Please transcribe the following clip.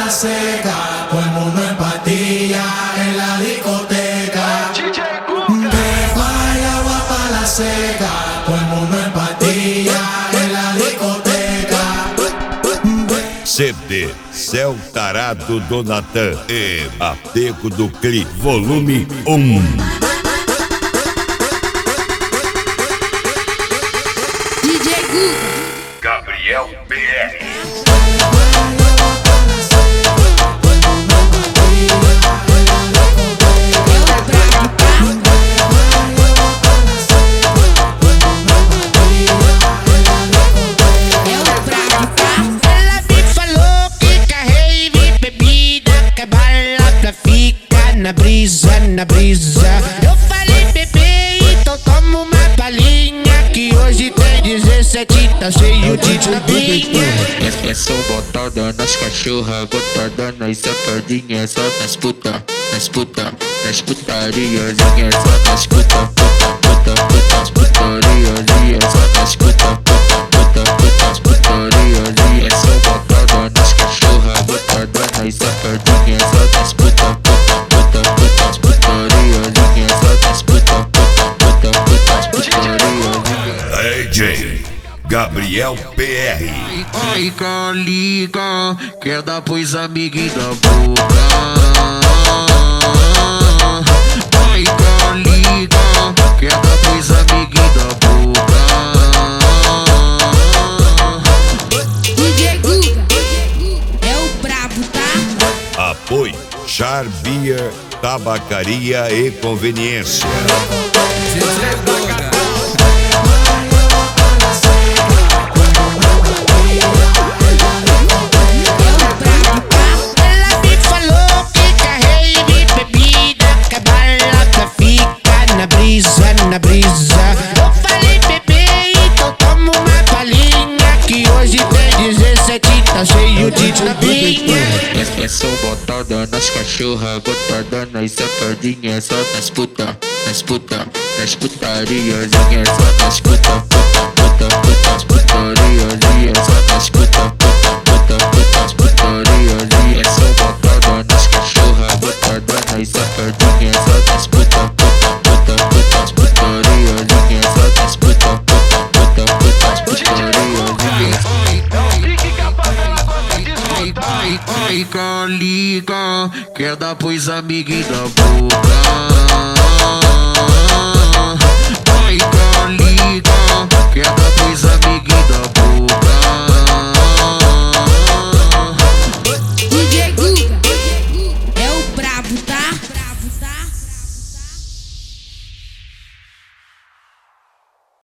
la seca, todo el mundo en patilla en la discoteca. Trepa el agua pa' la seca, todo el mundo en patilla en la discoteca. CD Céu Tarado do Natan e Apego do Cli, volume 1. DJ Guga, Gabriel PR. Na brisa, eu falei bebê, então toma uma balinha, que hoje tem 17, tá cheio de tapinha. É só botada nas cachorras, botada nas safadinhas, só nas puta, nas putarias, só nas puta, putas putarias, só nas puta, putas putarias. É só botada nas cachorras, botada nas safadinhas, só nas puta. DJ Gabriel PR. Ai, calica, quer dar pros amiguinhos da boca. Ai, calica, quer dar pros amiguinhos da boca. DJ Guga, é o brabo, tá? Apoio Char Beer, Tabacaria e Conveniência. Na brisa, eu falei bebê, então toma uma balinha, que hoje tem 17, tá cheio de tapinha. É só botada nas cachorras, botada nas safadinhas, só nas puta, nas putarias, só nas puta, putas putarias, só nas puta, putas putarias. É só botada nas cachorras, botada nas safadinhas, só nas puta, putas putarias, só nas puta, putas putarias. Ai, calica, quer dar pros amiguinhos da boca. Ai, calica, quer dar pros amiguinhos da